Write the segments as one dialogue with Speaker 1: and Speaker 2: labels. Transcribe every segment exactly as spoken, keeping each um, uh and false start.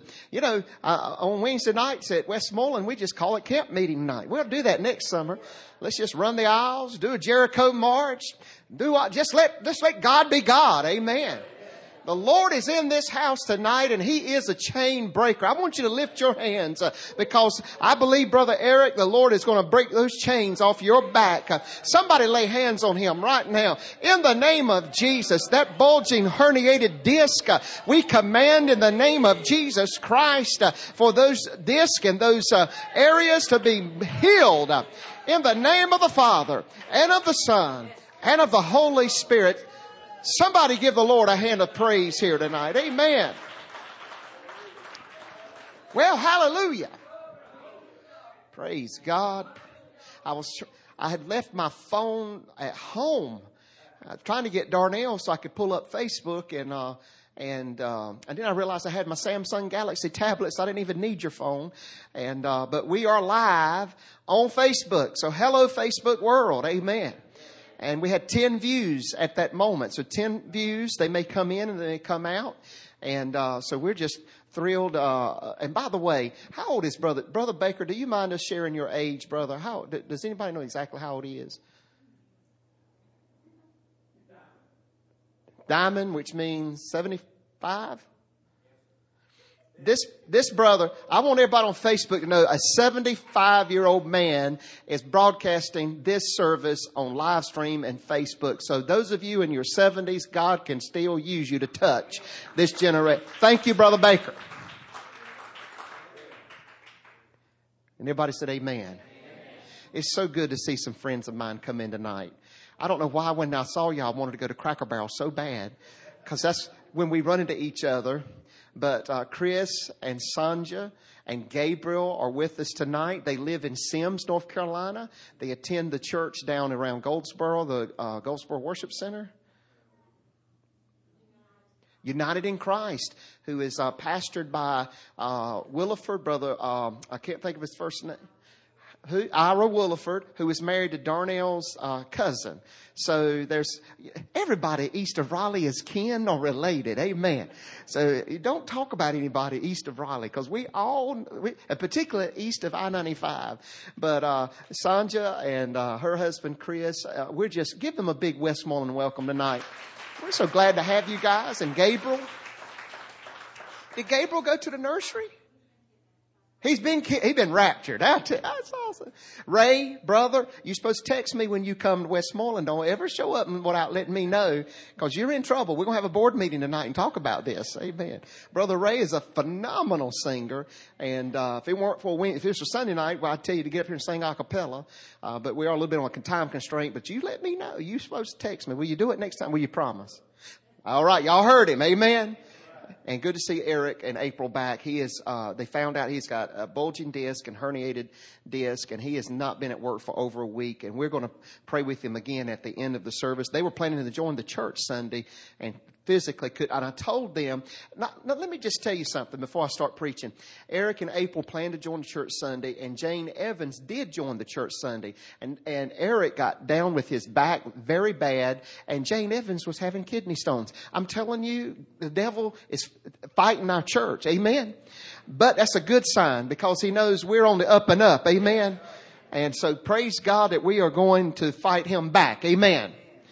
Speaker 1: You know, uh, on Wednesday nights at Westmoreland, we just call it camp meeting night. We'll do that next summer. Let's just run the aisles, do a Jericho march, do what, just let, just let God be God. Amen. The Lord is in this house tonight, and He is a chain breaker. I want you to lift your hands uh, because I believe, Brother Eric, the Lord is going to break those chains off your back. Uh, somebody lay hands on him right now. In the name of Jesus, that bulging herniated disc, uh, we command in the name of Jesus Christ uh, for those discs and those uh, areas to be healed. Uh, in the name of the Father and of the Son and of the Holy Spirit. Somebody give the Lord a hand of praise here tonight. Amen. Well, hallelujah. Praise God. I was, I had left my phone at home. I was trying to get Darnell so I could pull up Facebook, and, uh, and, uh, and then I realized I had my Samsung Galaxy tablet, so I didn't even need your phone. And, uh, but we are live on Facebook. So hello, Facebook world. Amen. And we had ten views at that moment. So ten views, they may come in and they may come out. And uh, so we're just thrilled. Uh, and by the way, how old is Brother Brother Baker? Do you mind us sharing your age, brother? How does anybody know exactly how old he is? Diamond, which means seventy-five. This, this brother, I want everybody on Facebook to know a seventy-five-year-old man is broadcasting this service on live stream and Facebook. So those of you in your seventies, God can still use you to touch this generation. Thank you, Brother Baker. And everybody said amen. Amen. It's so good to see some friends of mine come in tonight. I don't know why when I saw y'all I wanted to go to Cracker Barrel so bad, because that's when we run into each other. But uh, Chris and Sanja and Gabriel are with us tonight. They live in Sims, North Carolina. They attend the church down around Goldsboro, the uh, Goldsboro Worship Center. United in Christ, who is uh, pastored by uh, Williford, brother. Uh, I can't think of his first name. Who, Ira Williford, who is married to Darnell's uh, cousin. So there's everybody east of Raleigh is kin or related. Amen. So you don't talk about anybody east of Raleigh because we all, we, particularly east of I ninety-five. But uh, Sanja and uh, her husband Chris, uh, we're just give them a big Westmoreland welcome tonight. We're so glad to have you guys. And Gabriel, did Gabriel go to the nursery? He's been, he's been raptured. That's awesome. Ray, brother, you're supposed to text me when you come to Westmoreland. Don't ever show up without letting me know, because you're in trouble. We're going to have a board meeting tonight and talk about this. Amen. Brother Ray is a phenomenal singer. And, uh, if it weren't for, if it was for Sunday night, well, I'd tell you to get up here and sing a cappella. Uh, but we are a little bit on a time constraint, but you let me know. You're supposed to text me. Will you do it next time? Will you promise? All right. Y'all heard him. Amen. And good to see Eric and April back. He is, uh, they found out he's got a bulging disc and herniated disc, and he has not been at work for over a week. And we're going to pray with him again at the end of the service. They were planning to join the church Sunday and physically could. And I told them, now, now let me just tell you something before I start preaching. Eric and April planned to join the church Sunday, and Jane Evans did join the church Sunday. And, and Eric got down with his back very bad, and Jane Evans was having kidney stones. I'm telling you, the devil is fighting our church. Amen. But that's a good sign because he knows we're on the up and up. Amen. And so praise God that we are going to fight him back. Amen.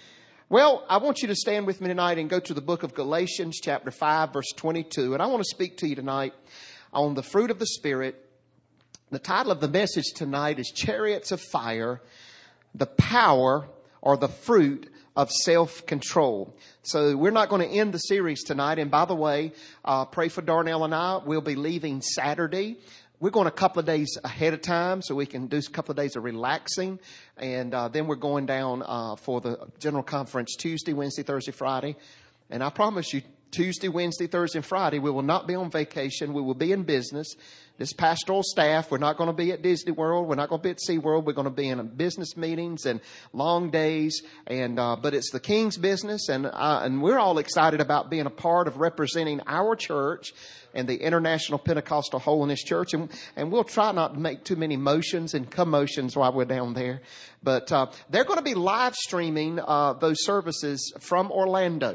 Speaker 1: Well, I want you to stand with me tonight and go to the book of Galatians chapter five, verse twenty-two. And I want to speak to you tonight on the fruit of the Spirit. The title of the message tonight is Chariots of Fire, the Power or the Fruit of Self-Control. So we're not going to end the series tonight. And by the way, uh, pray for Darnell and I. We'll be leaving Saturday. We're going a couple of days ahead of time so we can do a couple of days of relaxing. And uh, then we're going down uh, for the general conference Tuesday, Wednesday, Thursday, Friday. And I promise you, Tuesday, Wednesday, Thursday, and Friday, we will not be on vacation. We will be in business. This pastoral staff, we're not going to be at Disney World. We're not going to be at SeaWorld. We're going to be in business meetings and long days. And uh, but it's the King's business. And, uh, and we're all excited about being a part of representing our church and the International Pentecostal Holiness Church. And, and we'll try not to make too many motions and commotions while we're down there. But uh, they're going to be live streaming uh, those services from Orlando.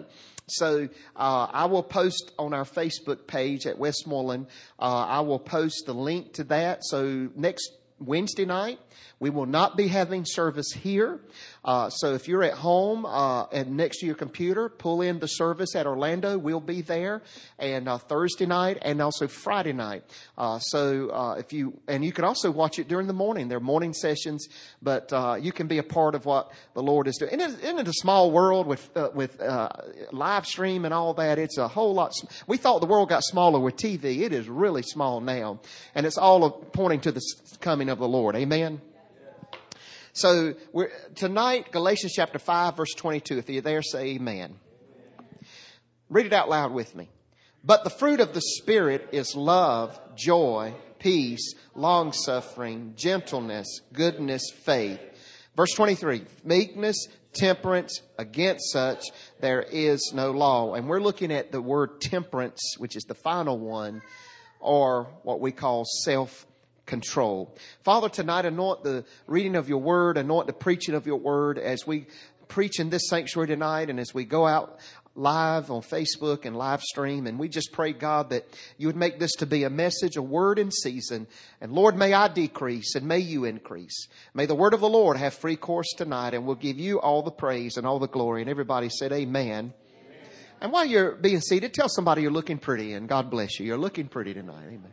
Speaker 1: So uh, I will post on our Facebook page at Westmoreland. Uh, I will post the link to that. So next Wednesday night, we will not be having service here. Uh, so if you're at home uh, and next to your computer, pull in the service at Orlando. We'll be there. And uh, Thursday night and also Friday night. Uh, so uh, if you and you can also watch it during the morning. They're morning sessions, but uh, you can be a part of what the Lord is doing. And it, isn't it a small world with uh, with uh, live stream and all that? It's a whole lot. Sm- we thought the world got smaller with T V. It is really small now, and it's all pointing to the coming of the Lord. Amen. So we're, tonight, Galatians chapter five, verse twenty-two. If you're there, say amen. Read it out loud with me. But the fruit of the Spirit is love, joy, peace, long-suffering, gentleness, goodness, faith. Verse twenty-three, meekness, temperance, against such there is no law. And we're looking at the word temperance, which is the final one, or what we call self control. Father, tonight anoint the reading of your word, anoint the preaching of your word as we preach in this sanctuary tonight and as we go out live on Facebook and live stream. And we just pray, God, that you would make this to be a message, a word in season. And Lord, may I decrease and may you increase. May the word of the Lord have free course tonight, and we'll give you all the praise and all the glory. And everybody said amen. Amen. And while you're being seated, tell somebody you're looking pretty, and God bless you. You're looking pretty tonight. Amen.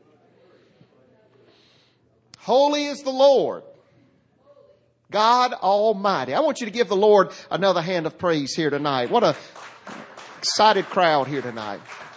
Speaker 1: Holy is the Lord, God Almighty. I want you to give the Lord another hand of praise here tonight. What a excited crowd here tonight.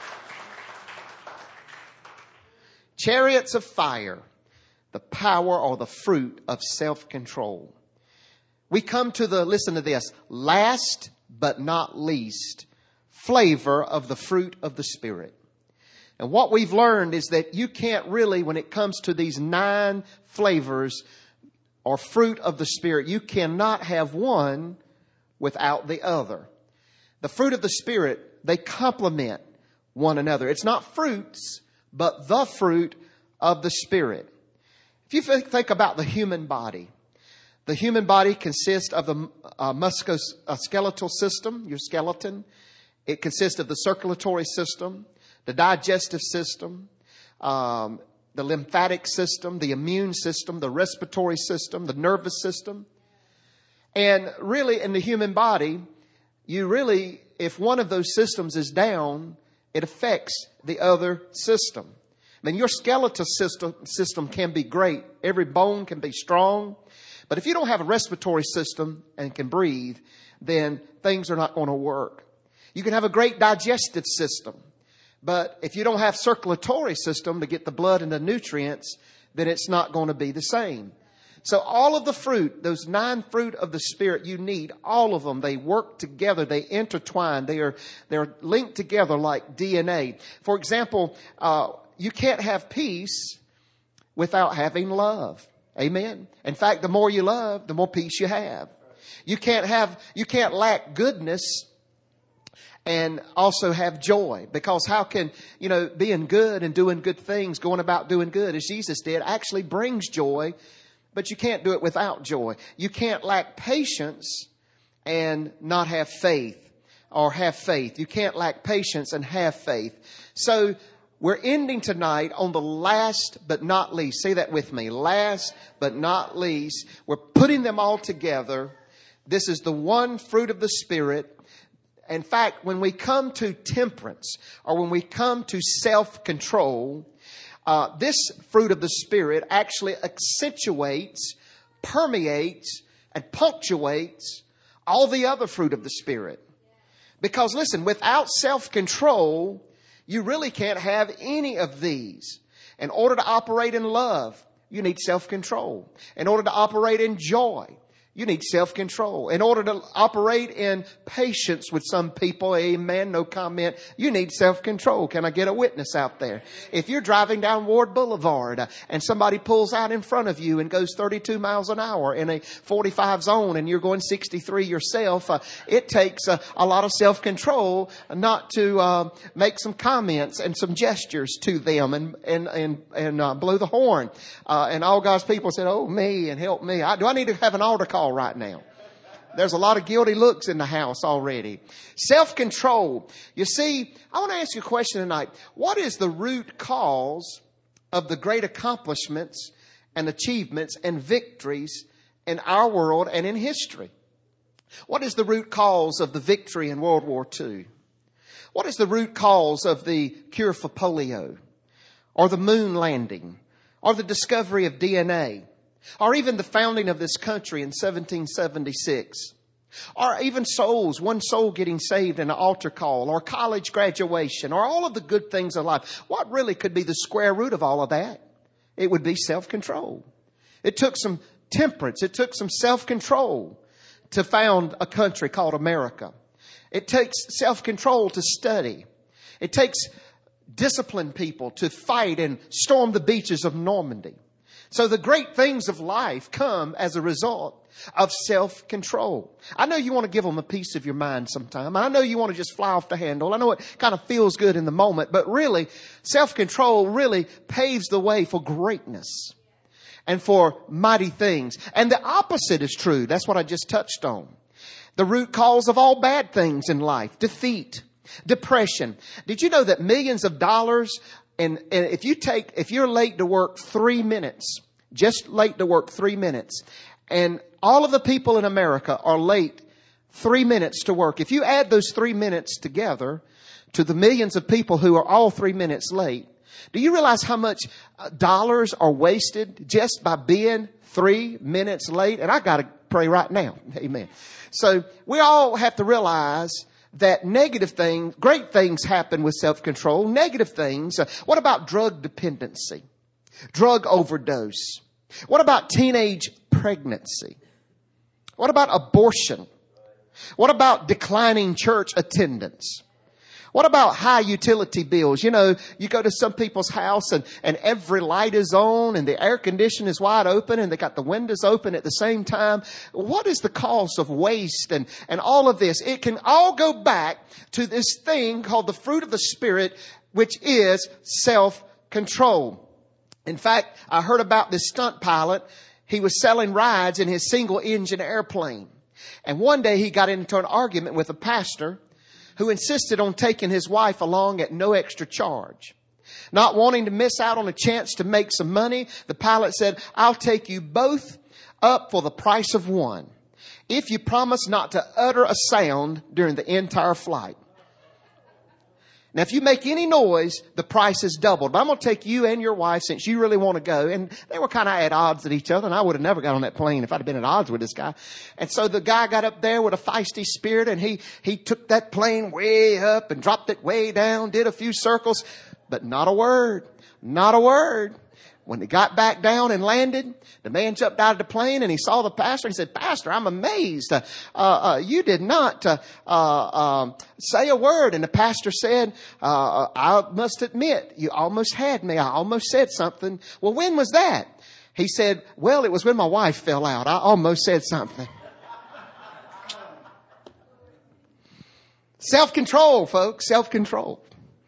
Speaker 1: Chariots of fire, the power or the fruit of self-control. We come to the, listen to this, last but not least flavor of the fruit of the Spirit. And what we've learned is that you can't really, when it comes to these nine flavors or fruit of the Spirit, you cannot have one without the other. The fruit of the Spirit, they complement one another. It's not fruits, but the fruit of the Spirit. If you think about the human body, the human body consists of the uh, musculoskeletal system, your skeleton. It consists of the circulatory system, the digestive system, um, the lymphatic system, the immune system, the respiratory system, the nervous system. And really, in the human body, you really, if one of those systems is down, it affects the other system. I mean, your skeletal system, system can be great. Every bone can be strong. But if you don't have a respiratory system and can breathe, then things are not going to work. You can have a great digestive system. But if you don't have circulatory system to get the blood and the nutrients, then it's not going to be the same. So all of the fruit, those nine fruit of the Spirit you need, all of them, they work together. They intertwine. They are, they're linked together like D N A. For example, uh, you can't have peace without having love. Amen. In fact, the more you love, the more peace you have. You can't have, you can't lack goodness and also have joy, because how can, you know, being good and doing good things, going about doing good as Jesus did, actually brings joy, but you can't do it without joy. You can't lack patience and not have faith, or have faith. You can't lack patience and have faith. So we're ending tonight on the last but not least. Say that with me. Last but not least. We're putting them all together. This is the one fruit of the Spirit. In fact, when we come to temperance, or when we come to self-control, uh, this fruit of the Spirit actually accentuates, permeates, and punctuates all the other fruit of the Spirit. Because listen, without self-control, you really can't have any of these. In order to operate in love, you need self-control. In order to operate in joy, you need self-control. In order to operate in patience with some people, amen, no comment, you need self-control. Can I get a witness out there? If you're driving down Ward Boulevard uh, and somebody pulls out in front of you and goes thirty-two miles an hour in a forty-five zone and you're going sixty-three yourself, uh, it takes uh, a lot of self-control not to uh, make some comments and some gestures to them and and and, and uh, blow the horn. Uh, and all God's people said, oh, me, and help me. I, do I need to have an altar call right now? There's a lot of guilty looks in the house already. Self-control. You see, I want to ask you a question tonight. What is the root cause of the great accomplishments and achievements and victories in our world and in history? What is the root cause of the victory in World War Two? What is the root cause of the cure for polio, or the moon landing, or the discovery of D N A? Or even the founding of this country in seventeen seventy-six. Or even souls, one soul getting saved in an altar call, or college graduation, or all of the good things of life. What really could be the square root of all of that? It would be self-control. It took some temperance. It took some self-control to found a country called America. It takes self-control to study. It takes disciplined people to fight and storm the beaches of Normandy. So the great things of life come as a result of self-control. I know you want to give them a piece of your mind sometime. I know you want to just fly off the handle. I know it kind of feels good in the moment, but really, self-control really paves the way for greatness and for mighty things. And the opposite is true. That's what I just touched on. The root cause of all bad things in life: defeat, depression. Did you know that millions of dollars, and, and if you take, if you're late to work three minutes, just late to work three minutes, and all of the people in America are late three minutes to work. If you add those three minutes together to the millions of people who are all three minutes late, do you realize how much dollars are wasted just by being three minutes late? And I got to pray right now. Amen. So we all have to realize that negative things, great things happen with self-control. Negative things. Uh, what about drug dependency? Drug overdose? What about teenage pregnancy? What about abortion? What about declining church attendance? What about high utility bills? You know, you go to some people's house and, and every light is on and the air condition is wide open and they got the windows open at the same time. What is the cause of waste and, and all of this? It can all go back to this thing called the fruit of the Spirit, which is self-control. In fact, I heard about this stunt pilot. He was selling rides in his single engine airplane. And one day he got into an argument with a pastor who insisted on taking his wife along at no extra charge. Not wanting to miss out on a chance to make some money, the pilot said, "I'll take you both up for the price of one, if you promise not to utter a sound during the entire flight. Now, if you make any noise, the price is doubled. But I'm going to take you and your wife since you really want to go." And they were kind of at odds with each other. And I would have never got on that plane if I'd have been at odds with this guy. And so the guy got up there with a feisty spirit and he, he took that plane way up and dropped it way down, did a few circles, but not a word, not a word. When he got back down and landed, the man jumped out of the plane and he saw the pastor. He said, "Pastor, I'm amazed. Uh, uh, you did not uh, uh, um, say a word." And the pastor said, uh, "I must admit, you almost had me. I almost said something." "Well, when was that?" He said, "Well, it was when my wife fell out. I almost said something." Self-control, folks, self-control.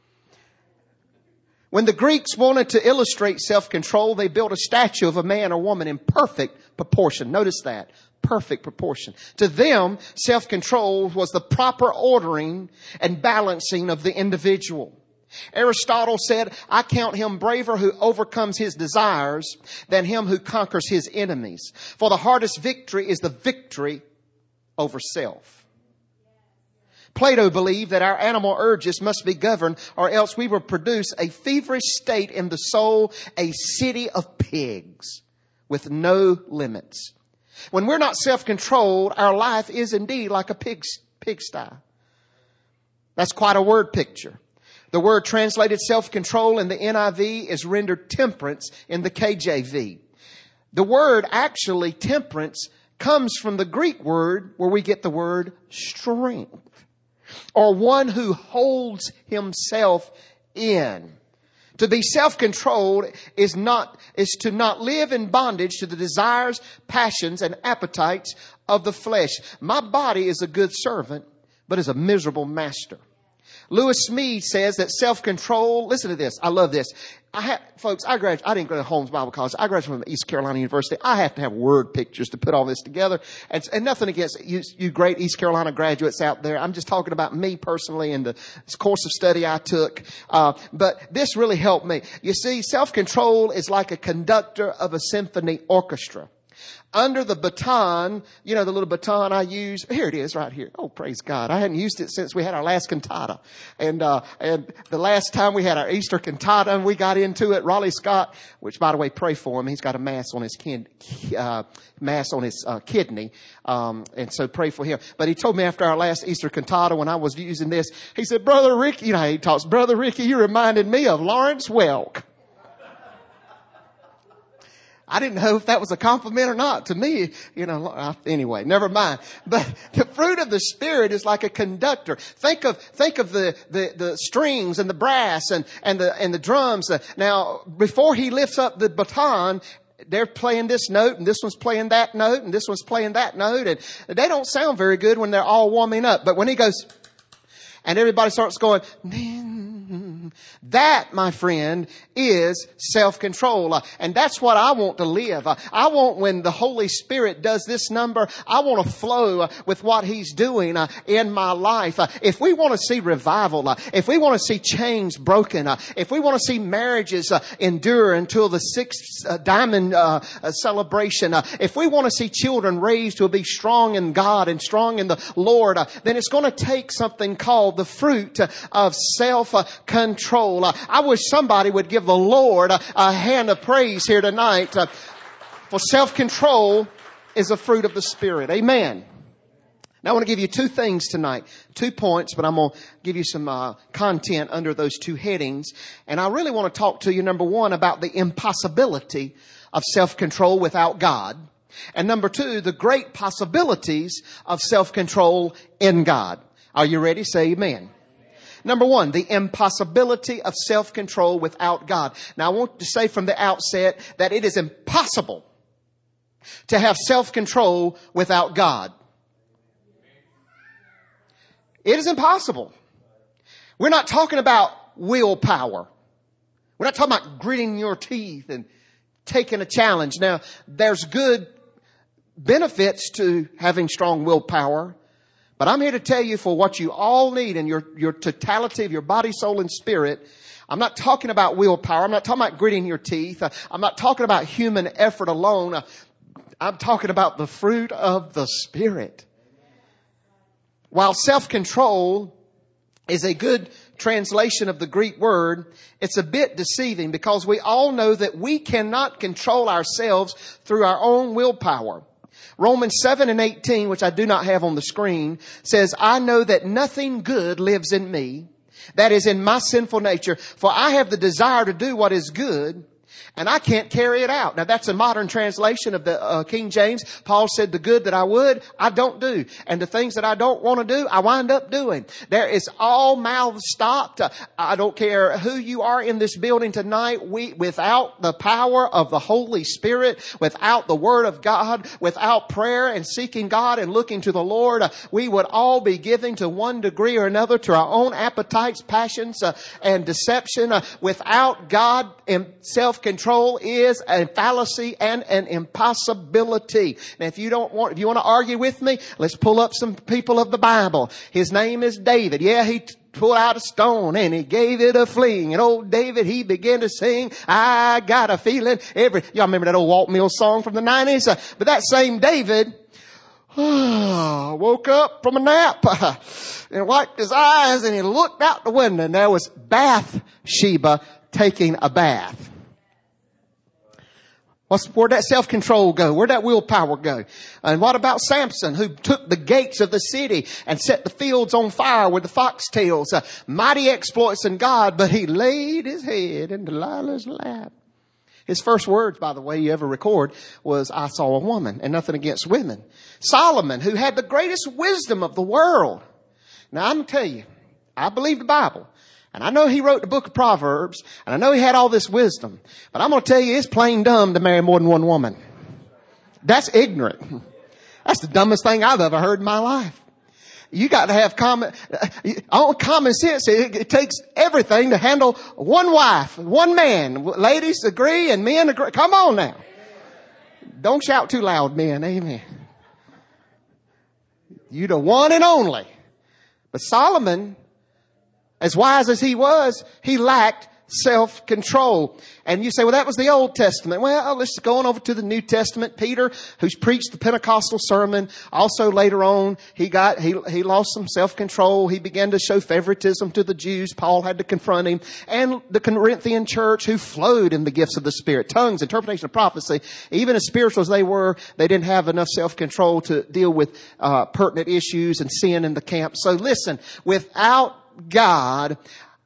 Speaker 1: When the Greeks wanted to illustrate self-control, they built a statue of a man or woman in perfect proportion. Notice that. Perfect proportion. To them, self-control was the proper ordering and balancing of the individual. Aristotle said, "I count him braver who overcomes his desires than him who conquers his enemies. For the hardest victory is the victory over self." Plato believed that our animal urges must be governed, or else we will produce a feverish state in the soul, a city of pigs with no limits. When we're not self-controlled, our life is indeed like a pig's, pigsty. That's quite a word picture. The word translated self-control in the N I V is rendered temperance in the K J V. The word actually temperance comes from the Greek word where we get the word strength, or one who holds himself in. To be self-controlled is not, is to not live in bondage to the desires, passions, and appetites of the flesh. My body is a good servant, but is a miserable master. Lewis Smead says that self-control, listen to this, I love this. I have, folks, I graduated, I didn't go to Holmes Bible College. I graduated from East Carolina University. I have to have word pictures to put all this together. And, and nothing against you, you great East Carolina graduates out there. I'm just talking about me personally and the course of study I took. Uh, but this really helped me. You see, self-control is like a conductor of a symphony orchestra. Under the baton, you know, the little baton I use. Here it is right here. Oh, praise God. I hadn't used it since we had our last cantata. And, uh, and the last time we had our Easter cantata and we got into it, Raleigh Scott, which by the way, pray for him. He's got a mass on his kin, uh, mass on his, uh, kidney. Um, and so pray for him. But he told me after our last Easter cantata when I was using this, he said, Brother Ricky, you know how he talks, Brother Ricky, you reminded me of Lawrence Welk. I didn't know if that was a compliment or not to me, you know, anyway, never mind. But the fruit of the Spirit is like a conductor. Think of, think of the, the, the strings and the brass and, and the, and the drums. Now, before he lifts up the baton, they're playing this note and this one's playing that note and this one's playing that note. And they don't sound very good when they're all warming up. But when he goes, and everybody starts going, that, my friend, is self-control. Uh, and that's what I want to live. Uh, I want, when the Holy Spirit does this number, I want to flow uh, with what He's doing uh, in my life. Uh, if we want to see revival, uh, if we want to see chains broken, uh, if we want to see marriages uh, endure until the sixth uh, diamond uh, uh, celebration, uh, if we want to see children raised to be strong in God and strong in the Lord, uh, then it's going to take something called the fruit uh, of self-control. Uh, I wish somebody would give the Lord a, a hand of praise here tonight. Uh, for self-control is a fruit of the Spirit. Amen. Now I want to give you two things tonight. Two points, but I'm going to give you some uh, content under those two headings. And I really want to talk to you, number one, about the impossibility of self-control without God. And number two, the great possibilities of self-control in God. Are you ready? Say amen. Number one, the impossibility of self-control without God. Now, I want to say from the outset that it is impossible to have self-control without God. It is impossible. We're not talking about willpower. We're not talking about gritting your teeth and taking a challenge. Now, there's good benefits to having strong willpower. But I'm here to tell you, for what you all need in your, your totality of your body, soul, and spirit, I'm not talking about willpower. I'm not talking about gritting your teeth. I'm not talking about human effort alone. I'm talking about the fruit of the Spirit. While self-control is a good translation of the Greek word, it's a bit deceiving because we all know that we cannot control ourselves through our own willpower. Romans seven and eighteen, which I do not have on the screen, says, I know that nothing good lives in me, that is in my sinful nature, for I have the desire to do what is good, and I can't carry it out. Now that's a modern translation of the uh, King James. Paul said, the good that I would, I don't do. And the things that I don't want to do, I wind up doing. There is all mouths stopped. Uh, I don't care who you are in this building tonight. We, without the power of the Holy Spirit, without the Word of God, without prayer and seeking God and looking to the Lord, uh, we would all be giving to one degree or another to our own appetites, passions, uh, and deception. Uh, without God and self-control, is a fallacy and an impossibility. Now, if you don't want, if you want to argue with me, let's pull up some people of the Bible. His name is David. Yeah, he t- pulled out a stone and he gave it a fling. And old David, he began to sing, I got a feeling every, y'all remember that old Walt Mills song from the nineties? Uh, but that same David, woke up from a nap and wiped his eyes and he looked out the window and there was Bathsheba taking a bath. What's, where'd that self-control go? Where'd that willpower go? And what about Samson, who took the gates of the city and set the fields on fire with the foxtails? Uh, mighty exploits in God, but he laid his head in Delilah's lap. His first words, by the way, you ever record was, I saw a woman, and nothing against women. Solomon, who had the greatest wisdom of the world. Now, I'm going to tell you, I believe the Bible. And I know he wrote the book of Proverbs, and I know he had all this wisdom. But I'm going to tell you, it's plain dumb to marry more than one woman. That's ignorant. That's the dumbest thing I've ever heard in my life. You got to have common, uh, common sense. It, it takes everything to handle one wife, one man. Ladies agree and men agree. Come on now. Don't shout too loud, men. Amen. You're the one and only. But Solomon, as wise as he was, he lacked self-control. And you say, well, that was the Old Testament. Well, let's go on over to the New Testament. Peter, who's preached the Pentecostal sermon, also later on, he got, he, he lost some self-control. He began to show favoritism to the Jews. Paul had to confront him. And the Corinthian church, who flowed in the gifts of the Spirit, tongues, interpretation of prophecy. Even as spiritual as they were, they didn't have enough self-control to deal with uh, pertinent issues and sin in the camp. So listen, without God,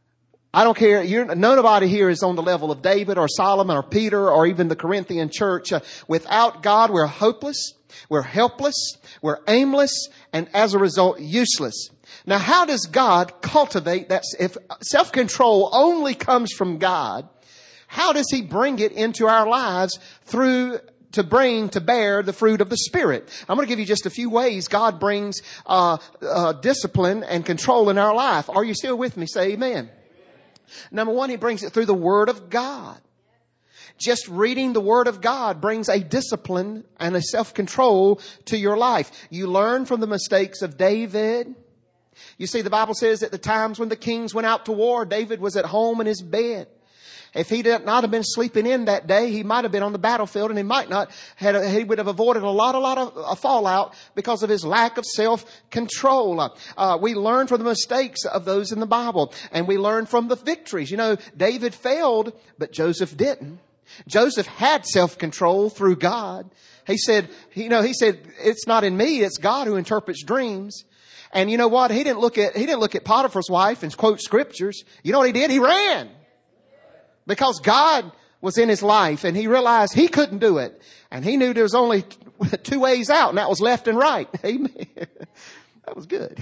Speaker 1: I don't care. You're, nobody here is on the level of David or Solomon or Peter or even the Corinthian church. Uh, without God, we're hopeless, we're helpless, we're aimless, and as a result, useless. Now, how does God cultivate that? If self-control only comes from God, how does He bring it into our lives through to bring to bear the fruit of the Spirit? I'm going to give you just a few ways God brings uh, uh discipline and control in our life. Are you still with me? Say amen. Number one, He brings it through the Word of God. Just reading the Word of God brings a discipline and a self-control to your life. You learn from the mistakes of David. You see, the Bible says at the times when the kings went out to war, David was at home in his bed. If he did not have been sleeping in that day, he might have been on the battlefield, and he might not had, he would have avoided a lot, a lot of uh, fallout because of his lack of self-control. Uh, we learn from the mistakes of those in the Bible, and we learn from the victories. You know, David failed, but Joseph didn't. Joseph had self-control through God. He said, you know, he said, it's not in me, it's God who interprets dreams. And you know what? He didn't look at, he didn't look at Potiphar's wife and quote scriptures. You know what he did? He ran. Because God was in his life and he realized he couldn't do it. And he knew there was only two ways out, and that was left and right. Amen. That was good.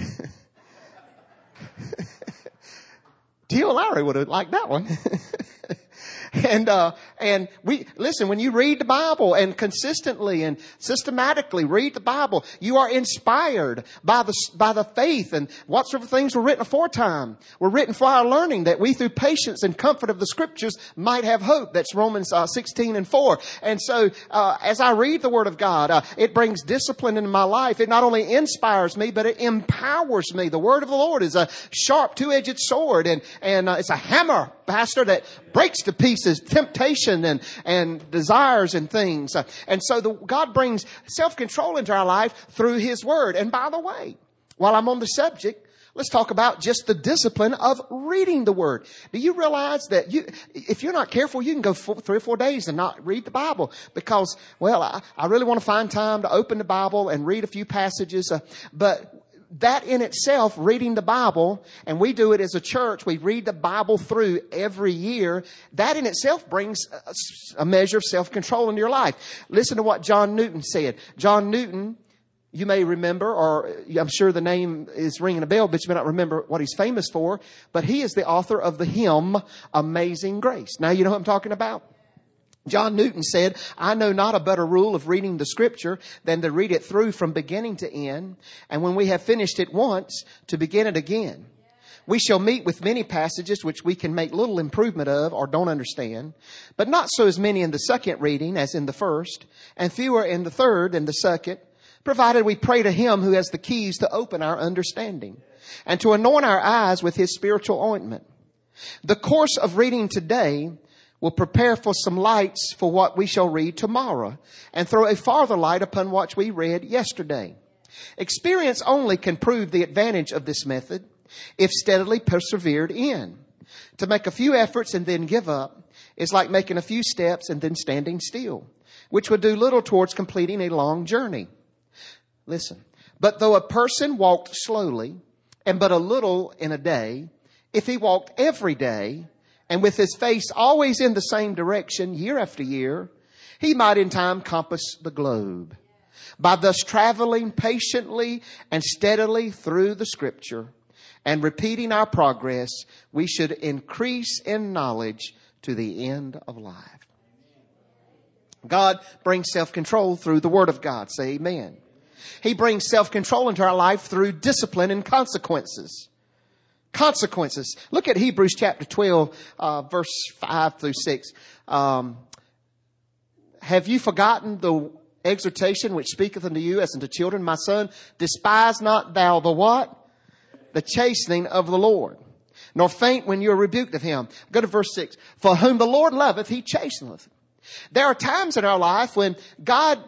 Speaker 1: T L Lowry would have liked that one. And, uh, and we, listen, when you read the Bible and consistently and systematically read the Bible, you are inspired by the, by the faith, and whatsoever things were written aforetime were written for our learning, that we through patience and comfort of the scriptures might have hope. That's Romans uh, sixteen and four. And so, uh, as I read the Word of God, uh, it brings discipline into my life. It not only inspires me, but it empowers me. The Word of the Lord is a sharp two-edged sword, and, and uh, it's a hammer, Pastor, that breaks to pieces temptation and, and desires and things. And so the, God brings self-control into our life through His Word. And by the way, while I'm on the subject, let's talk about just the discipline of reading the Word. Do you realize that you, if you're not careful, you can go four, three or four days and not read the Bible because, well, I, I really want to find time to open the Bible and read a few passages. Uh, but that in itself, reading the Bible, and we do it as a church, we read the Bible through every year, that in itself brings a measure of self-control into your life. Listen to what John Newton said. John Newton, you may remember, or I'm sure the name is ringing a bell, but you may not remember what he's famous for, but he is the author of the hymn, Amazing Grace. Now you know what I'm talking about? John Newton said, I know not a better rule of reading the scripture than to read it through from beginning to end. And when we have finished it once, to begin it again. We shall meet with many passages which we can make little improvement of or don't understand, but not so as many in the second reading as in the first, and fewer in the third than the second, provided we pray to Him who has the keys to open our understanding and to anoint our eyes with His spiritual ointment. The course of reading today will prepare for some lights for what we shall read tomorrow and throw a farther light upon what we read yesterday. Experience only can prove the advantage of this method if steadily persevered in. To make a few efforts and then give up is like making a few steps and then standing still, which would do little towards completing a long journey. Listen, but though a person walked slowly and but a little in a day, if he walked every day, and with his face always in the same direction year after year, he might in time compass the globe. By thus traveling patiently and steadily through the scripture and repeating our progress, we should increase in knowledge to the end of life. God brings self-control through the Word of God. Say amen. He brings self-control into our life through discipline and consequences. Consequences. Look at Hebrews chapter twelve, uh, verse five through six. Um, have you forgotten the exhortation which speaketh unto you as unto children? My son, despise not thou the what? The chastening of the Lord, nor faint when you are rebuked of him. Go to verse six. For whom the Lord loveth, he chasteneth. There are times in our life when God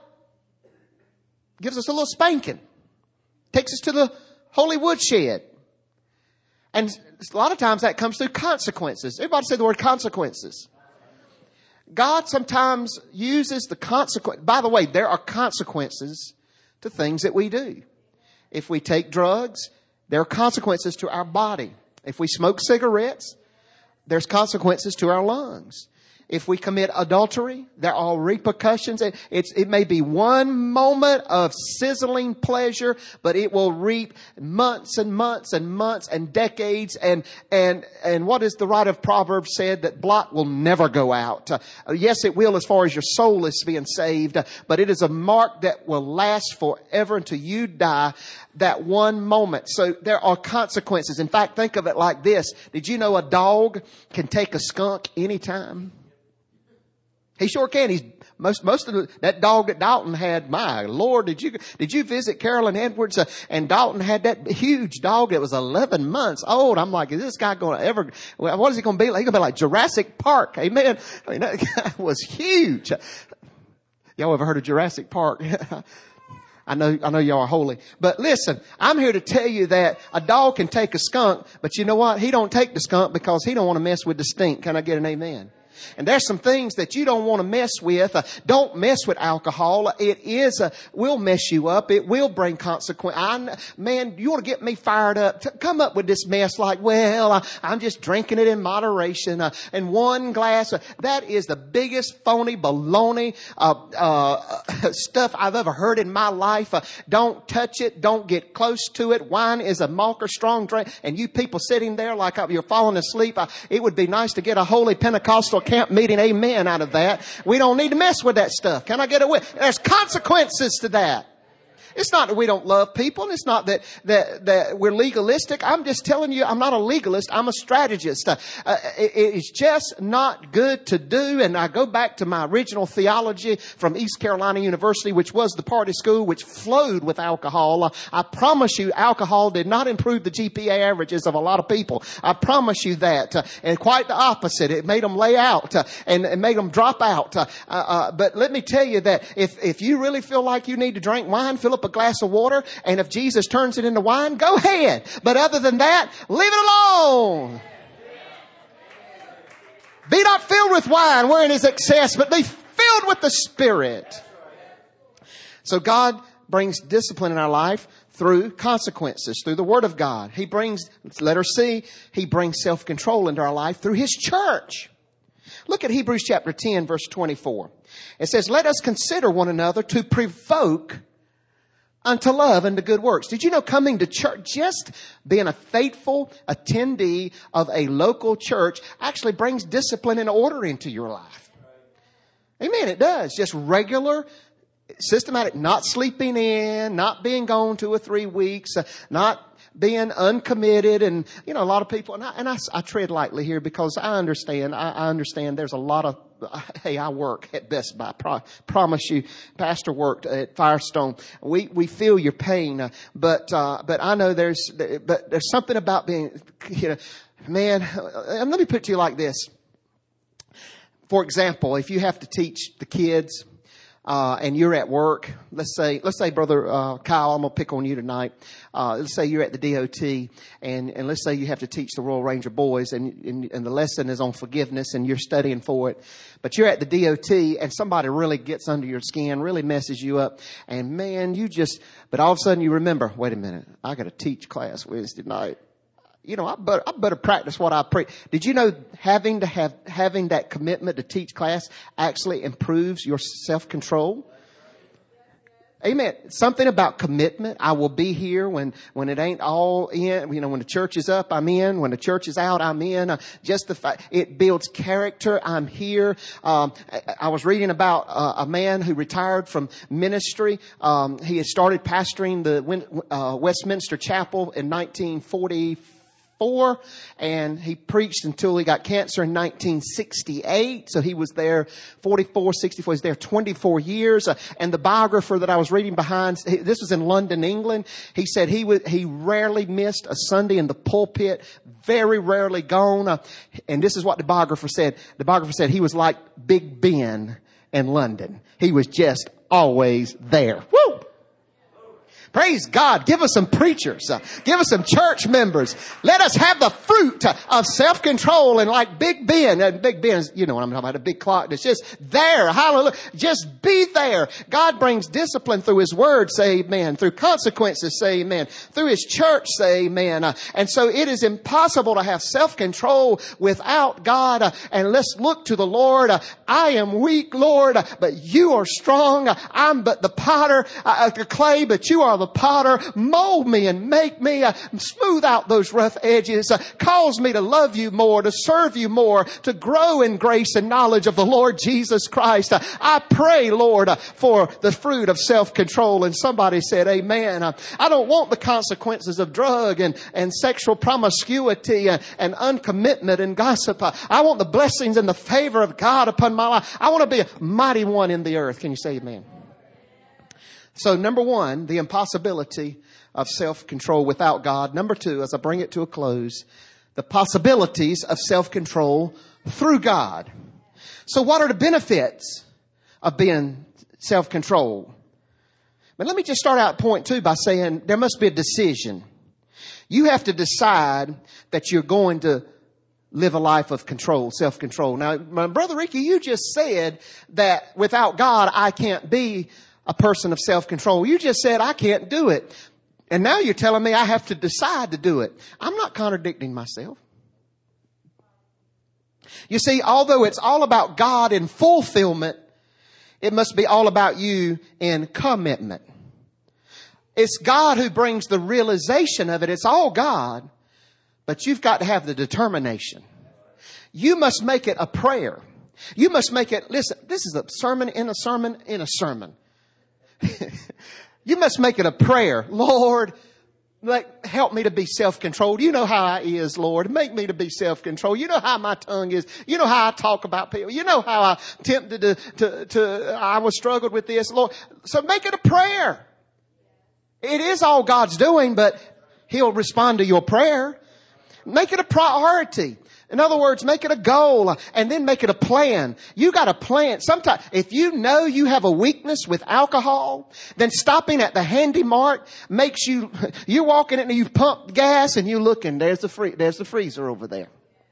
Speaker 1: gives us a little spanking, takes us to the holy woodshed. And a lot of times that comes through consequences. Everybody say the word consequences. God sometimes uses the consequence. By the way, there are consequences to things that we do. If we take drugs, there are consequences to our body. If we smoke cigarettes, there's consequences to our lungs. If we commit adultery, there are repercussions. It, it's, it may be one moment of sizzling pleasure, but it will reap months and months and months and decades. And, and, and what is the writer of Proverbs said? That blot will never go out. Uh, yes, it will as far as your soul is being saved, uh, but it is a mark that will last forever until you die. That one moment. So there are consequences. In fact, think of it like this. Did you know a dog can take a skunk anytime? He sure can. He's most, most of the, that dog that Dalton had, my Lord, did you, did you visit Carolyn Edwards? Uh, and Dalton had that huge dog that was eleven months old. I'm like, is this guy going to ever, what is he going to be like? He's going to be like Jurassic Park. Amen. I mean, that guy was huge. Y'all ever heard of Jurassic Park? I know, I know y'all are holy. But listen, I'm here to tell you that a dog can take a skunk, but you know what? He don't take the skunk because he don't want to mess with the stink. Can I get an amen? And there's some things that you don't want to mess with. Uh, don't mess with alcohol. It is, uh, will mess you up. It will bring consequence. I, man, you want to get me fired up? T- come up with this mess like, well, uh, I'm just drinking it in moderation. Uh, and one glass. Uh, that is the biggest phony baloney, uh, uh, stuff I've ever heard in my life. Uh, don't touch it. Don't get close to it. Wine is a malker strong drink. And you people sitting there like you're falling asleep. Uh, it would be nice to get a holy Pentecostal camp meeting amen out of that. We don't need to mess with that stuff. Can I get away? There's consequences to that. It's not that we don't love people. And it's not that, that, that we're legalistic. I'm just telling you, I'm not a legalist. I'm a strategist. Uh, uh, it, it's just not good to do. And I go back to my original theology from East Carolina University, which was the party school, which flowed with alcohol. Uh, I promise you, alcohol did not improve the G P A averages of a lot of people. I promise you that. Uh, and quite the opposite. It made them lay out uh, and it made them drop out. Uh, uh, but let me tell you that if, if you really feel like you need to drink wine, fill up a glass of water, and if Jesus turns it into wine, go ahead. But other than that, leave it alone. Be not filled with wine wherein is excess, but be filled with the Spirit. So God brings discipline in our life through consequences, through the Word of God. He brings, letter C, He brings self-control into our life through His church. Look at Hebrews chapter ten, verse twenty-four. It says, let us consider one another to provoke unto love and to good works. Did you know coming to church, just being a faithful attendee of a local church actually brings discipline and order into your life? Amen. It does. Just regular, systematic, not sleeping in, not being gone two or three weeks, uh, not being uncommitted. And, you know, a lot of people, and I, and I, I tread lightly here because I understand, I, I understand there's a lot of, hey, I work at Best Buy. Pro- promise you, Pastor worked at Firestone. We we feel your pain, uh, but uh, but I know there's but there's something about being, you know, man. Uh, let me put it to you like this. For example, if you have to teach the kids. Uh, and you're at work, let's say, let's say, brother, uh, Kyle, I'm going to pick on you tonight. Uh, let's say you're at the D O T and, and let's say you have to teach the Royal Ranger boys and, and, and the lesson is on forgiveness and you're studying for it. But you're at the D O T and somebody really gets under your skin, really messes you up. And man, you just, but all of a sudden you remember, wait a minute, I got to teach class Wednesday night. You know, I better, I better practice what I preach. Did you know having to have, having that commitment to teach class actually improves your self-control? Amen. Something about commitment. I will be here when, when it ain't all in. You know, when the church is up, I'm in. When the church is out, I'm in. Uh, just the fact, it builds character. I'm here. Um, I, I was reading about uh, a man who retired from ministry. Um, he had started pastoring the uh, Westminster Chapel in nineteen forty-four. And he preached until he got cancer in nineteen sixty-eight. So he was there forty-four, sixty-four. He was there twenty-four years. Uh, and the biographer that I was reading behind, this was in London, England. He said he would, he rarely missed a Sunday in the pulpit, very rarely gone. Uh, and this is what the biographer said. The biographer said he was like Big Ben in London. He was just always there. Woo! Praise God. Give us some preachers. Uh, give us some church members. Let us have the fruit uh, of self-control. And like Big Ben, and Big Ben is, you know what I'm talking about, a big clock that's just there. Hallelujah. Just be there. God brings discipline through His Word, say amen. Through consequences, say amen. Through His church, say amen. Uh, and so it is impossible to have self-control without God. Uh, and let's look to the Lord. Uh, I am weak, Lord, uh, but you are strong. Uh, I'm but the potter, uh, the clay, but you are the potter. Mold me and make me, uh, smooth out those rough edges, uh, cause me to love you more, to serve you more, to grow in grace and knowledge of the Lord Jesus Christ. Uh, I pray, Lord, uh, for the fruit of self-control. And somebody said, amen. Uh, I don't want the consequences of drug and, and sexual promiscuity and, and uncommitment and gossip. Uh, I want the blessings and the favor of God upon my life. I want to be a mighty one in the earth. Can you say amen? So number one, the impossibility of self-control without God. Number two, as I bring it to a close, the possibilities of self-control through God. So what are the benefits of being self-controlled? But let me just start out point two by saying there must be a decision. You have to decide that you're going to live a life of control, self-control. Now, my brother Ricky, you just said that without God, I can't be a person of self-control. You just said I can't do it. And now you're telling me I have to decide to do it. I'm not contradicting myself. You see, although it's all about God in fulfillment, it must be all about you in commitment. It's God who brings the realization of it. It's all God, but you've got to have the determination. You must make it a prayer. You must make it, listen, this is a sermon in a sermon in a sermon. You must make it a prayer. Lord, like, help me to be self-controlled. You know how I is, Lord. Make me to be self-controlled. You know how my tongue is. You know how I talk about people. You know how I tempted to, to, to I was struggled with this, Lord. So make it a prayer. It is all God's doing, but He'll respond to your prayer. Make it a priority. In other words, make it a goal and then make it a plan. You got a plan. Sometimes, if you know you have a weakness with alcohol, then stopping at the Handy Mart makes you, you're walking in and you've pumped gas and you look and there's the free, there's the freezer over there.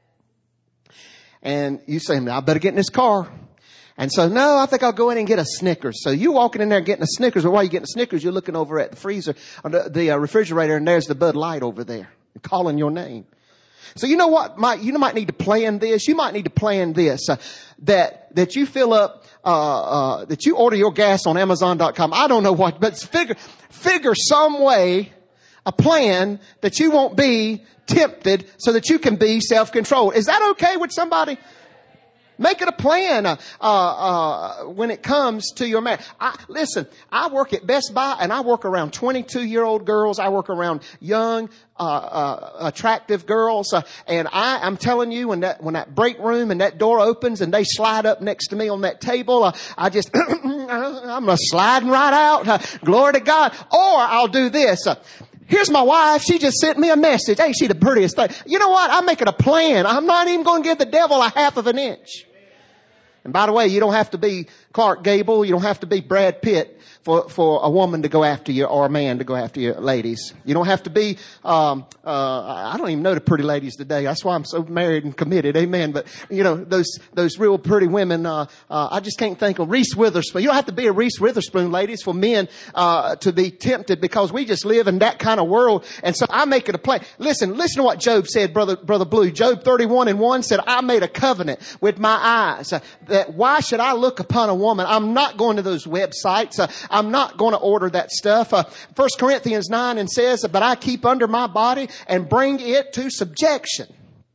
Speaker 1: And you say, I better get in this car. And so, no, I think I'll go in and get a Snickers. So you walking in there getting a Snickers, but while you're getting a Snickers, you're looking over at the freezer, the, the uh, refrigerator, and there's the Bud Light over there calling your name. So you know what? Might, you might need to plan this. You might need to plan this, uh, that, that you fill up, uh, uh, that you order your gas on Amazon dot com. I don't know what, but figure, figure some way, a plan that you won't be tempted so that you can be self-controlled. Is that okay with somebody? Make it a plan uh, uh, when it comes to your marriage. I, listen, I work at Best Buy and I work around twenty-two-year-old girls. I work around young, uh, uh, attractive girls. Uh, and I, I'm telling you, when that when that break room and that door opens and they slide up next to me on that table, uh, I just, I'm uh, sliding right out. Uh, glory to God. Or I'll do this. Uh, Here's my wife. She just sent me a message. Hey, she's the prettiest thing. You know what? I'm making a plan. I'm not even going to give the devil a half of an inch. And by the way, you don't have to be Clark Gable. You don't have to be Brad Pitt for, for a woman to go after you or a man to go after you, ladies. You don't have to be, um, uh, I don't even know the pretty ladies today. That's why I'm so married and committed. Amen. But, you know, those, those real pretty women, uh, uh, I just can't think of Reese Witherspoon. You don't have to be a Reese Witherspoon, ladies, for men, uh, to be tempted, because we just live in that kind of world. And so I make it a plan. Listen, listen to what Job said, brother, brother Blue. Job thirty-one and one said, I made a covenant with my eyes. Uh, that why should I look upon a woman? I'm not going to those websites. Uh, I'm not going to order that stuff. Uh, First Corinthians nine and says, but I keep under my body and bring it to subjection.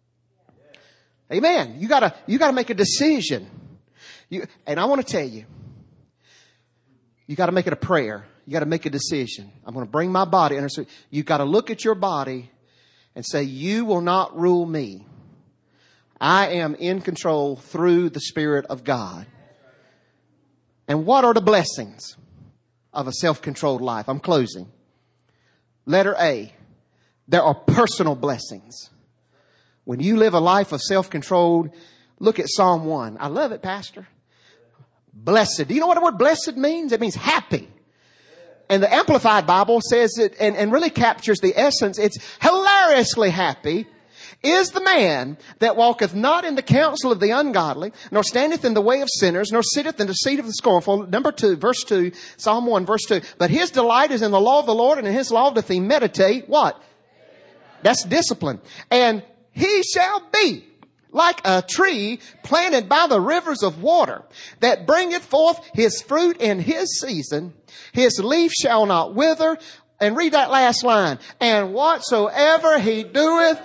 Speaker 1: Amen. You gotta, you gotta make a decision. You, and I want to tell you, you gotta make it a prayer. You gotta make a decision. I'm going to bring my body under. You gotta look at your body and say, you will not rule me. I am in control through the Spirit of God. And what are the blessings of a self-controlled life? I'm closing. Letter A. There are personal blessings. When you live a life of self-controlled, look at Psalm one. I love it, Pastor. Blessed. Do you know what the word blessed means? It means happy. And the Amplified Bible says it and, and really captures the essence. It's hilariously happy is the man that walketh not in the counsel of the ungodly, nor standeth in the way of sinners, nor sitteth in the seat of the scornful. Number two, verse two, Psalm one, verse two. But his delight is in the law of the Lord, and in his law doth he meditate. What? That's discipline. And he shall be like a tree planted by the rivers of water, that bringeth forth his fruit in his season. His leaf shall not wither. And read that last line. And whatsoever he doeth,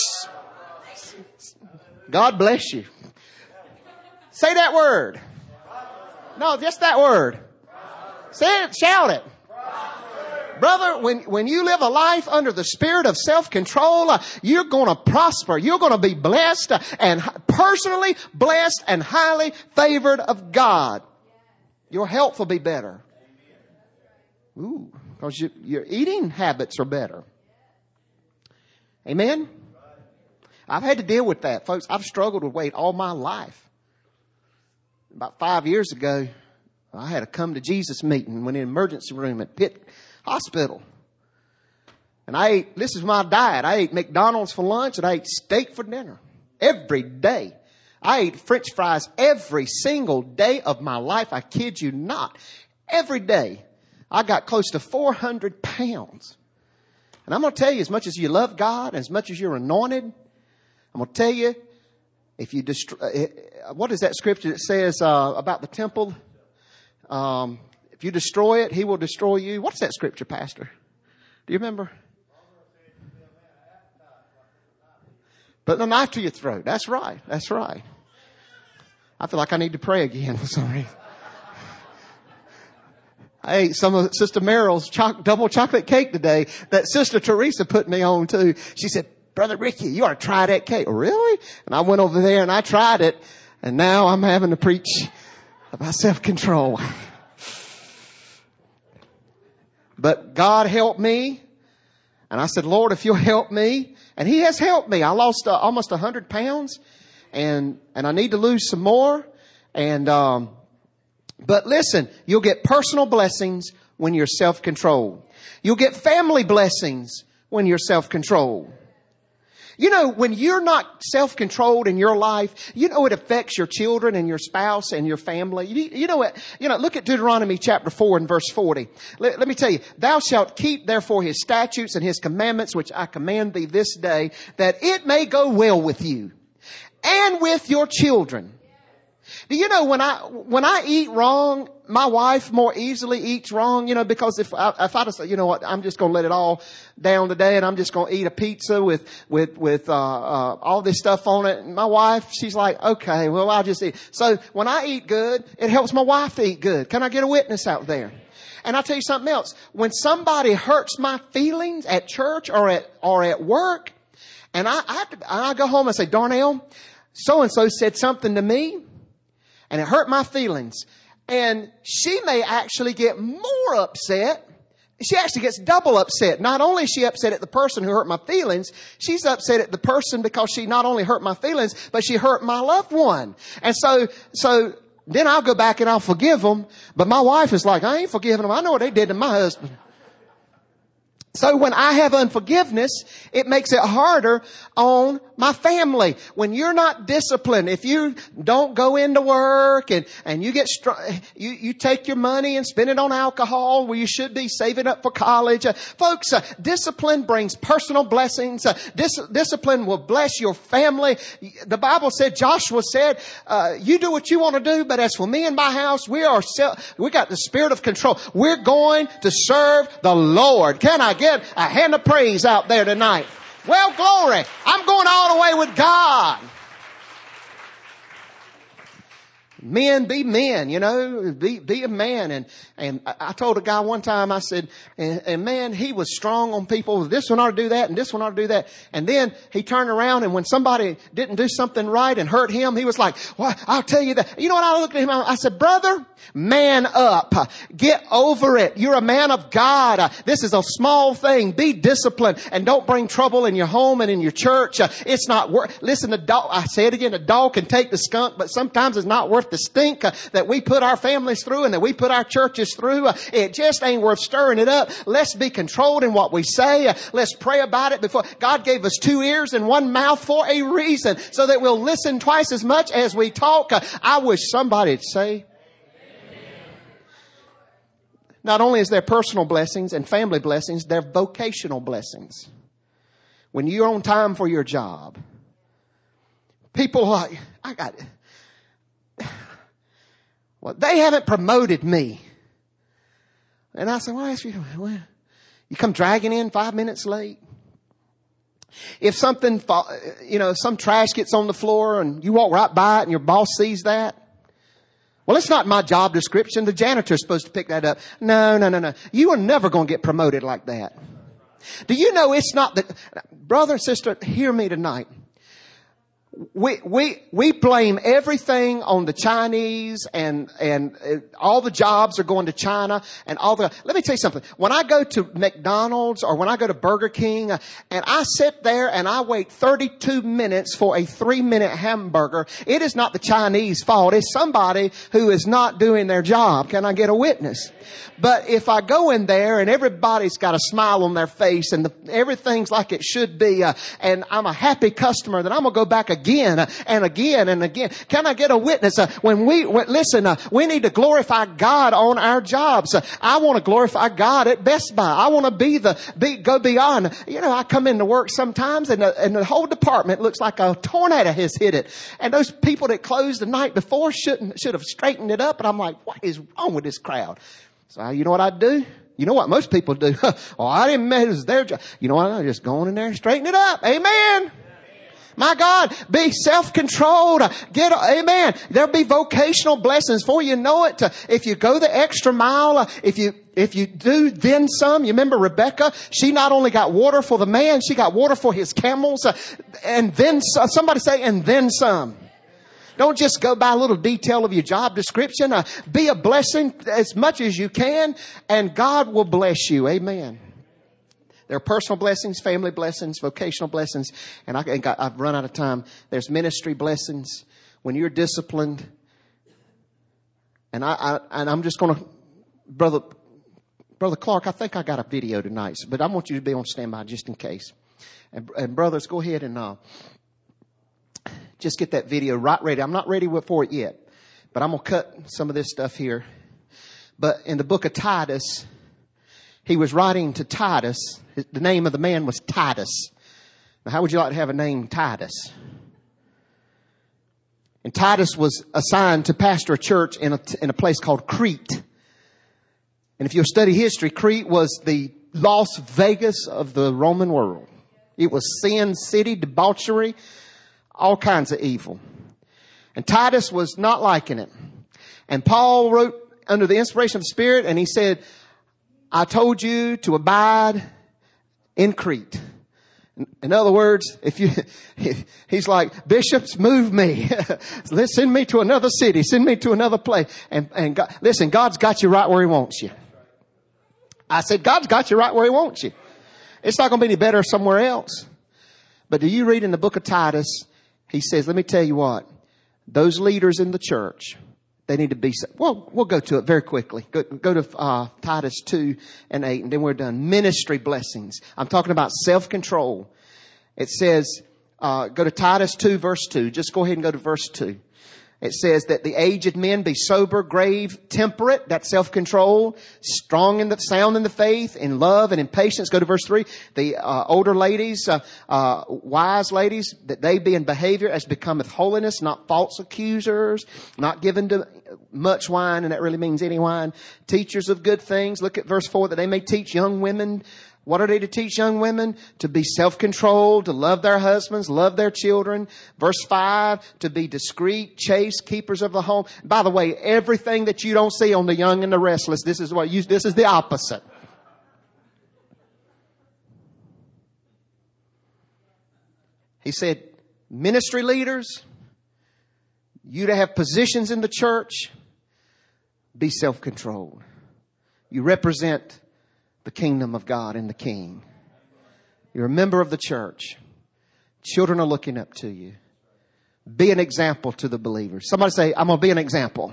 Speaker 1: God bless you. Say that word. No, just that word. Say it, shout it. Brother, when, when you live a life under the spirit of self-control, uh, you're going to prosper. You're going to be blessed uh, and personally blessed and highly favored of God. Your health will be better. Ooh, because you, your eating habits are better. Amen? I've had to deal with that, folks. I've struggled with weight all my life. About five years ago, I had a come to Jesus meeting, went in the emergency room at Pitt Hospital. And I ate, this is my diet. I ate McDonald's for lunch and I ate steak for dinner. Every day. I ate French fries every single day of my life. I kid you not. Every day. I got close to four hundred pounds. And I'm going to tell you, as much as you love God, as much as you're anointed, I'm going to tell you, if you destroy, what is that scripture that says uh, about the temple? Um, if you destroy it, he will destroy you. What's that scripture, Pastor? Do you remember? Put the knife to your throat. That's right. That's right. I feel like I need to pray again for some reason. I ate some of Sister Merrill's cho- double chocolate cake today that Sister Teresa put me on too. She said, Brother Ricky, you ought to try that cake. Oh, really? And I went over there and I tried it. And now I'm having to preach about self-control. But God helped me. And I said, Lord, if you'll help me. And he has helped me. I lost uh, almost one hundred pounds. And, and I need to lose some more. And, um, but listen, you'll get personal blessings when you're self-controlled. You'll get family blessings when you're self-controlled. You know, when you're not self-controlled in your life, you know it affects your children and your spouse and your family. You, you know what? You know, look at Deuteronomy chapter four and verse forty. Let, let me tell you, thou shalt keep therefore his statutes and his commandments, which I command thee this day, that it may go well with you and with your children. Do you know when I, when I eat wrong, my wife more easily eats wrong, you know, because if I, if I just, you know what, I'm just going to let it all down today and I'm just going to eat a pizza with, with, with, uh, uh, all this stuff on it. And my wife, she's like, okay, well, I'll just eat. So when I eat good, it helps my wife to eat good. Can I get a witness out there? And I'll tell you something else. When somebody hurts my feelings at church or at, or at work, and I, I have to, I go home and say, Darnell, so-and-so said something to me. And it hurt my feelings. And she may actually get more upset. She actually gets double upset. Not only is she upset at the person who hurt my feelings, she's upset at the person because she not only hurt my feelings, but she hurt my loved one. And so, so then I'll go back and I'll forgive them. But my wife is like, I ain't forgiving them. I know what they did to my husband. So when I have unforgiveness, it makes it harder on My family, when you're not disciplined, if you don't go into work and, and you get, str- you, you take your money and spend it on alcohol where you should be saving up for college. Uh, folks, uh, discipline brings personal blessings. Uh, dis- discipline will bless your family. The Bible said, Joshua said, uh, you do what you want to do, but as for me and my house, we are, self- we got the spirit of control. We're going to serve the Lord. Can I get a hand of praise out there tonight? Well, glory. I'm going all the way with God. Men, be men, you know, be, be a man. And, and I told a guy one time, I said, and, and man, he was strong on people. This one ought to do that and this one ought to do that. And then he turned around and when somebody didn't do something right and hurt him, he was like, well, I'll tell you that. You know what? I looked at him. I said, brother, man up. Get over it. You're a man of God. This is a small thing. Be disciplined and don't bring trouble in your home and in your church. It's not worth, listen, the dog, I say it again, a dog can take the skunk, but sometimes it's not worth the stink uh, that we put our families through and that we put our churches through. Uh, it just ain't worth stirring it up. Let's be controlled in what we say. Uh, let's pray about it before. God gave us two ears and one mouth for a reason, so that we'll listen twice as much as we talk. Uh, I wish somebody'd say, not only is there personal blessings and family blessings, there are vocational blessings. When you're on time for your job, people are like, I got it. Well, they haven't promoted me. And I said, well, well, you come dragging in five minutes late. If something, you know, some trash gets on the floor and you walk right by it and your boss sees that. Well, it's not my job description. The janitor's supposed to pick that up. No, no, no, no. You are never going to get promoted like that. Do you know it's not that, brother and sister, hear me tonight. We, we, we blame everything on the Chinese and, and uh, all the jobs are going to China and all the, let me tell you something. When I go to McDonald's or when I go to Burger King uh, and I sit there and I wait thirty-two minutes for a three minute hamburger, it is not the Chinese fault. It's somebody who is not doing their job. Can I get a witness? But if I go in there and everybody's got a smile on their face and the, everything's like it should be, uh, and I'm a happy customer, then I'm going to go back again uh, and again and again. Can I get a witness? Uh, when we, when, listen, uh, we need to glorify God on our jobs. Uh, I want to glorify God at Best Buy. I want to be the, be, go beyond. You know, I come into work sometimes and the, and the whole department looks like a tornado has hit it. And those people that closed the night before shouldn't, should have straightened it up. And I'm like, what is wrong with this crowd? So you know what I do? You know what most people do? Oh, I didn't mean it was their job. You know what? I just go in there and straighten it up. Amen. My God, be self-controlled. Get, amen. There'll be vocational blessings for you know it. If you go the extra mile, if you, if you do then some, you remember Rebecca? She not only got water for the man, she got water for his camels. And then somebody say, and then some. Don't just go by a little detail of your job description. Uh, be a blessing as much as you can, and God will bless you. Amen. There are personal blessings, family blessings, vocational blessings, and I, I've run out of time. There's ministry blessings when you're disciplined. And I, I and I'm just going to, brother, brother Clark. I think I got a video tonight, but I want you to be on standby just in case. And, and brothers, go ahead and. Uh, Just get that video right ready. I'm not ready for it yet, but I'm going to cut some of this stuff here. But in the book of Titus, he was writing to Titus. The name of the man was Titus. Now, how would you like to have a name Titus? And Titus was assigned to pastor a church in a, in a place called Crete. And if you'll study history, Crete was the Las Vegas of the Roman world. It was sin city, debauchery, all kinds of evil. And Titus was not liking it. And Paul wrote under the inspiration of the Spirit, and he said, I told you to abide in Crete. In other words, if you, he's like, bishops, move me. Let's send me to another city. Send me to another place. And, and God, listen, God's got you right where he wants you. I said, God's got you right where he wants you. It's not going to be any better somewhere else. But do you read in the book of Titus, he says, let me tell you what, those leaders in the church, they need to be, well, we'll go to it very quickly. Go, go to uh, Titus two and eight, and then we're done. Ministry blessings. I'm talking about self-control. It says, uh, go to Titus two, verse two. Just go ahead and go to verse two. It says that the aged men be sober, grave, temperate, that's self-control, strong in the, sound in the faith, in love and in patience. Go to verse three. The uh, older ladies, uh, uh, wise ladies, that they be in behavior as becometh holiness, not false accusers, not given to much wine, and that really means any wine. Teachers of good things. Look at verse four, that they may teach young women. What are they to teach young women? To be self-controlled, to love their husbands, love their children. Verse five, to be discreet, chaste, keepers of the home. By the way, everything that you don't see on the young and the restless, this is what you, this is the opposite. He said, ministry leaders, you to have positions in the church, be self-controlled. You represent the kingdom of God and the King. You're a member of the church. Children are looking up to you. Be an example to the believers. Somebody say, I'm going to be an example.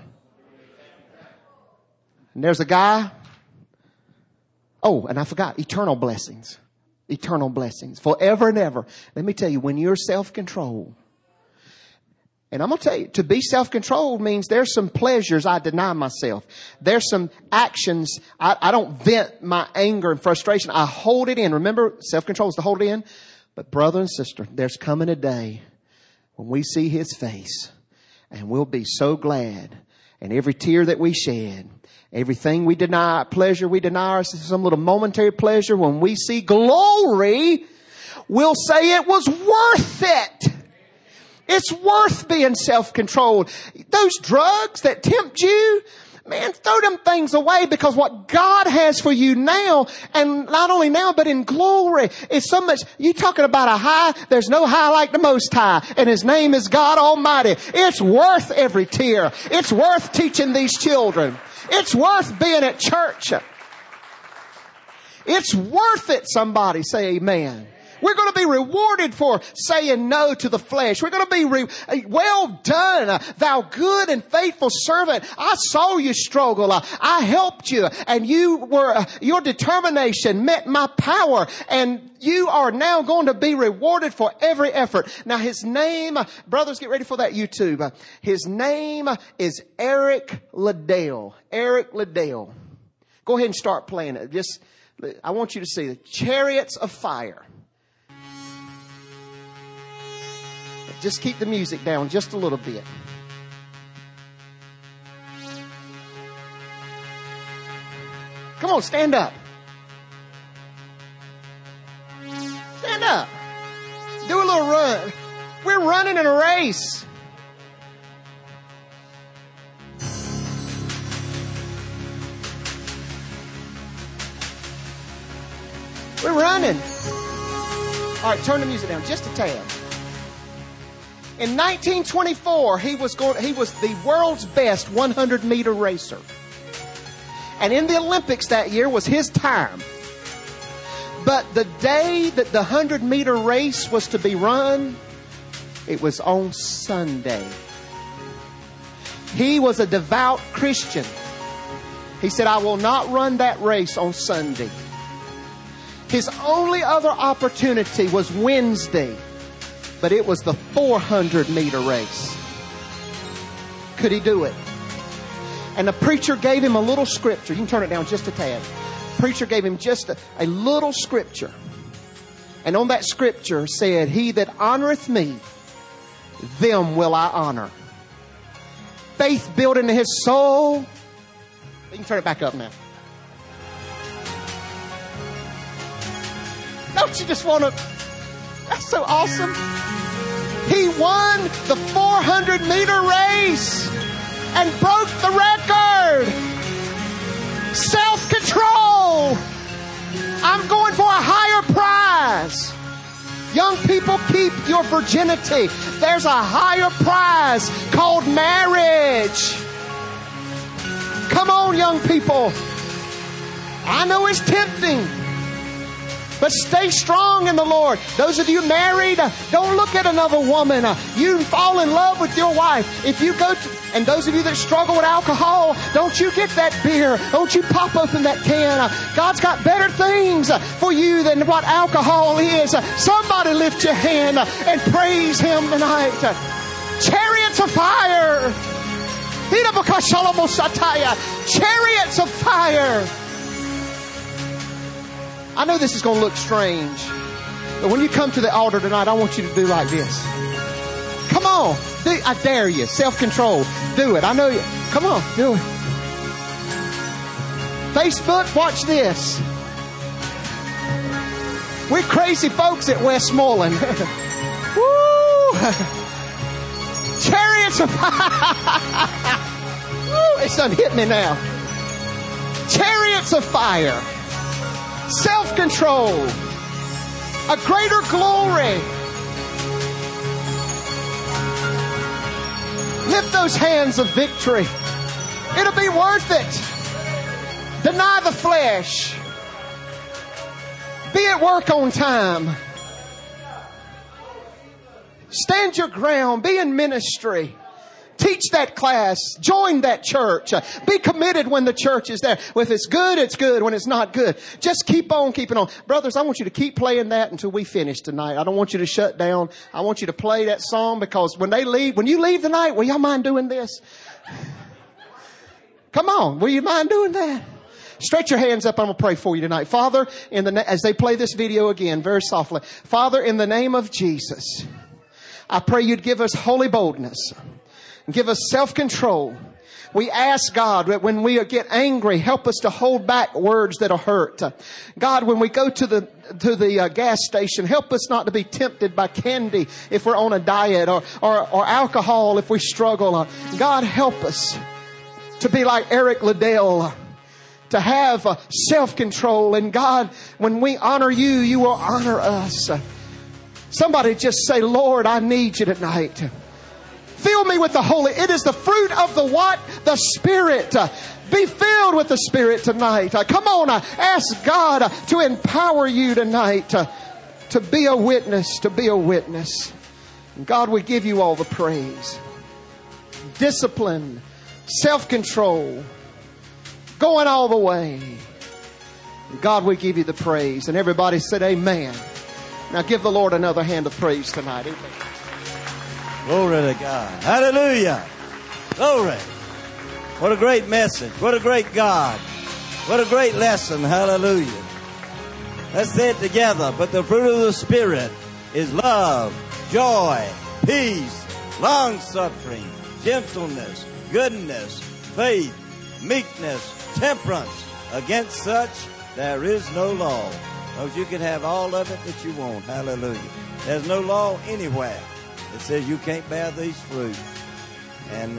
Speaker 1: And there's a guy. Oh, and I forgot. Eternal blessings. Eternal blessings. Forever and ever. Let me tell you, when you're self-controlled, and I'm going to tell you, to be self-controlled means there's some pleasures I deny myself. There's some actions. I, I don't vent my anger and frustration. I hold it in. Remember, self-control is to hold it in. But brother and sister, there's coming a day when we see His face and we'll be so glad. And every tear that we shed, everything we deny, pleasure we deny ourselves, some little momentary pleasure, when we see glory, we'll say it was worth it. It's worth being self-controlled. Those drugs that tempt you, man, throw them things away, because what God has for you now, and not only now, but in glory, is so much. You talking about a high? There's no high like the Most High, and His name is God Almighty. It's worth every tear. It's worth teaching these children. It's worth being at church. It's worth it. Somebody say amen. We're going to be rewarded for saying no to the flesh. We're going to be re- well done, thou good and faithful servant. I saw you struggle. I helped you, and you were, your determination met my power, and you are now going to be rewarded for every effort. Now His name, brothers, get ready for that YouTube. His name is Eric Liddell. Eric Liddell. Go ahead and start playing it. Just, I want you to see the Chariots of Fire. Just keep the music down just a little bit. Come on, stand up. Stand up. Do a little run. We're running in a race. We're running. All right, turn the music down just a tad. In nineteen twenty-four, he was going, he was the world's best one hundred meter racer. And in the Olympics that year was his time. But the day that the one hundred meter race was to be run, it was on Sunday. He was a devout Christian. He said, I will not run that race on Sunday. His only other opportunity was Wednesday. But it was the four hundred meter race. Could he do it? And the preacher gave him a little scripture. You can turn it down just a tad. The preacher gave him just a, a little scripture. And on that scripture said, He that honoreth me, them will I honor. Faith built into his soul. You can turn it back up now. Don't you just want to... That's so awesome. He won the four hundred meter race and broke the record. Self-control. I'm going for a higher prize. Young people, keep your virginity. There's a higher prize called marriage. Come on, young people. I know it's tempting. But stay strong in the Lord. Those of you married, don't look at another woman. You fall in love with your wife. If you go to, and those of you that struggle with alcohol, don't you get that beer. Don't you pop open that can. God's got better things for you than what alcohol is. Somebody lift your hand and praise Him tonight. Chariots of fire. Chariots of fire. I know this is going to look strange, but when you come to the altar tonight, I want you to do like this. Come on. Do, I dare you. Self-control. Do it. I know you. Come on. Do it. Facebook, watch this. We're crazy folks at Westmoreland. Woo! Chariots of fire. Woo! It's done hit me now. Chariots of fire. Self-control. A greater glory. Lift those hands of victory. It'll be worth it. Deny the flesh. Be at work on time. Stand your ground. Be in ministry. Teach that class. Join that church. Be committed when the church is there. If it's good, it's good. When it's not good, just keep on keeping on. Brothers, I want you to keep playing that until we finish tonight. I don't want you to shut down. I want you to play that song, because when they leave, when you leave tonight, will y'all mind doing this? Come on. Will you mind doing that? Stretch your hands up. I'm going to pray for you tonight. Father, in the, as they play this video again, very softly. Father, in the name of Jesus, I pray you'd give us holy boldness. Give us self-control. We ask God that when we get angry, help us to hold back words that'll hurt. God, when we go to the to the uh, gas station, help us not to be tempted by candy if we're on a diet, or or, or alcohol if we struggle. Uh, God, help us to be like Eric Liddell, to have uh, self-control. And God, when we honor you, you will honor us. Uh, somebody just say, Lord, I need you tonight. Fill me with the Holy. It is the fruit of the what? The Spirit. Uh, be filled with the Spirit tonight. Uh, come on, uh, ask God uh, to empower you tonight uh, to be a witness, to be a witness. And God, we give you all the praise. Discipline, self-control, going all the way. And God, we give you the praise. And everybody said amen. Now give the Lord another hand of praise tonight. Amen.
Speaker 2: Glory to God. Hallelujah. Glory. What a great message. What a great God. What a great lesson. Hallelujah. Let's say it together. But the fruit of the Spirit is love, joy, peace, long-suffering, gentleness, goodness, faith, meekness, temperance. Against such there is no law. Because you can have all of it that you want. Hallelujah. There's no law anywhere that says you can't bear these fruit. And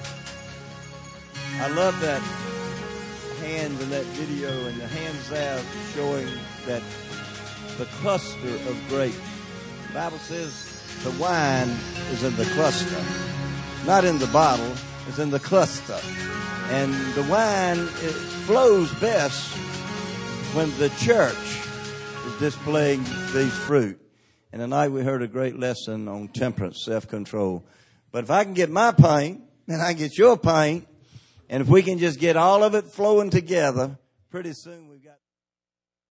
Speaker 2: I love that hand in that video, and the hands there showing that the cluster of grapes. The Bible says the wine is in the cluster, not in the bottle. It's in the cluster. And the wine, it flows best when the church is displaying these fruit. And tonight we heard a great lesson on temperance, self-control. But if I can get my paint, then I can get your paint. And if we can just get all of it flowing together, pretty soon we've got...